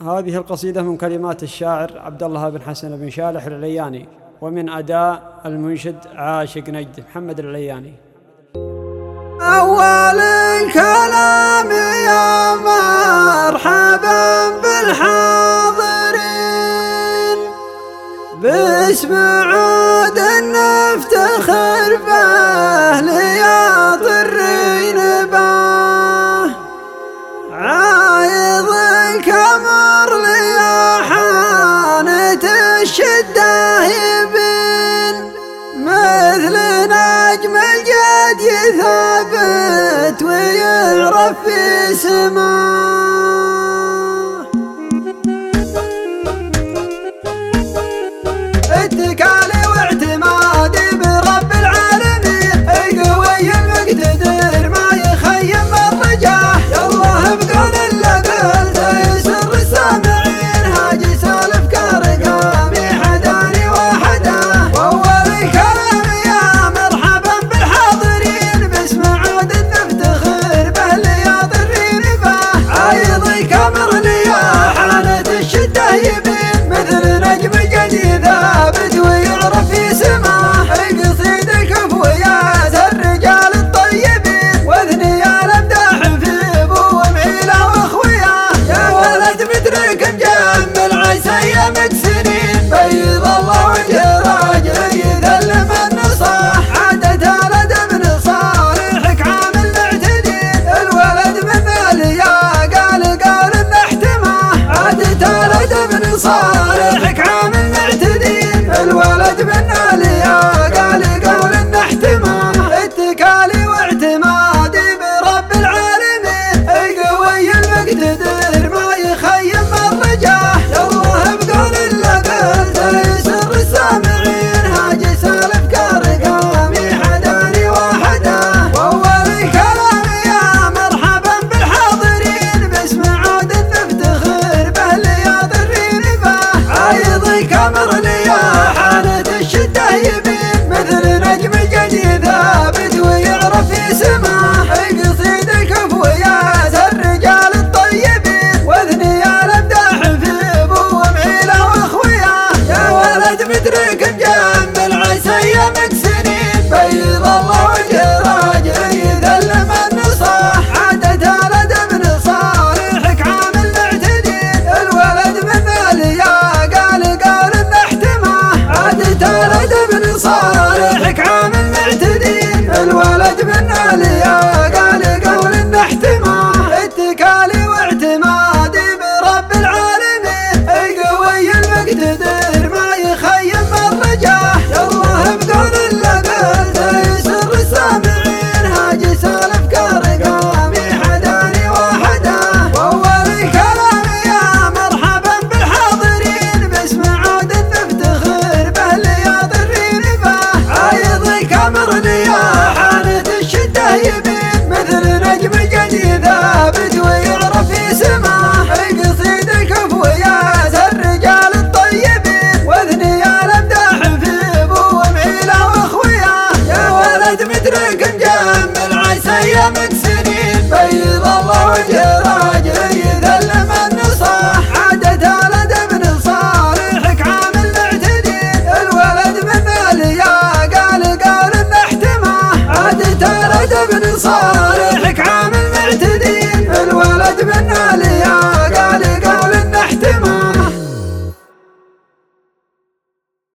هذه القصيدة من كلمات الشاعر عبد الله بن حسن بن شالح العلياني، ومن أداء المنشد عاشق نجد محمد العلياني. أول الكلام يا مرحبا بالحاضرين، باسم عود نفتخر به ليا طرين به، عايض الكمر ليا حانت الشدة يبين، مثل نجم الجد يثبت ويعرف في سماه.